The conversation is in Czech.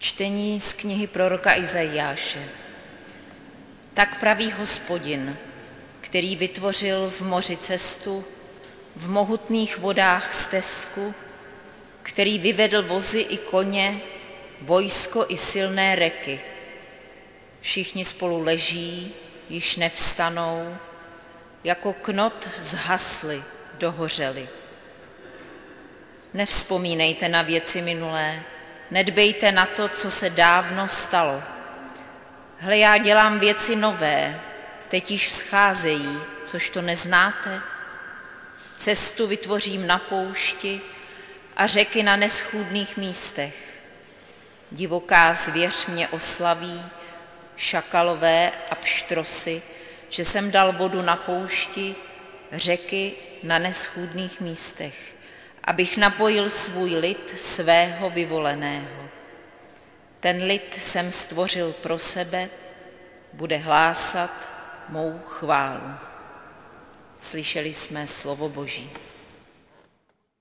Čtení z knihy proroka Izajáše. Tak praví Hospodin, který vytvořil v moři cestu, v mohutných vodách stezku, který vyvedl vozy i koně, vojsko i silné reky. Všichni spolu leží, již nevstanou, jako knot zhasli, dohořeli. Nevzpomínejte na věci minulé, nedbejte na to, co se dávno stalo. Hle, já dělám věci nové, teď již vzcházejí, což to neznáte. Cestu vytvořím na poušti a řeky na neschůdných místech. Divoká zvěř mě oslaví, šakalové a pštrosy, že jsem dal vodu na poušti, řeky na neschůdných místech, abych napojil svůj lid svého vyvoleného. Ten lid jsem stvořil pro sebe, bude hlásat mou chválu. Slyšeli jsme slovo Boží.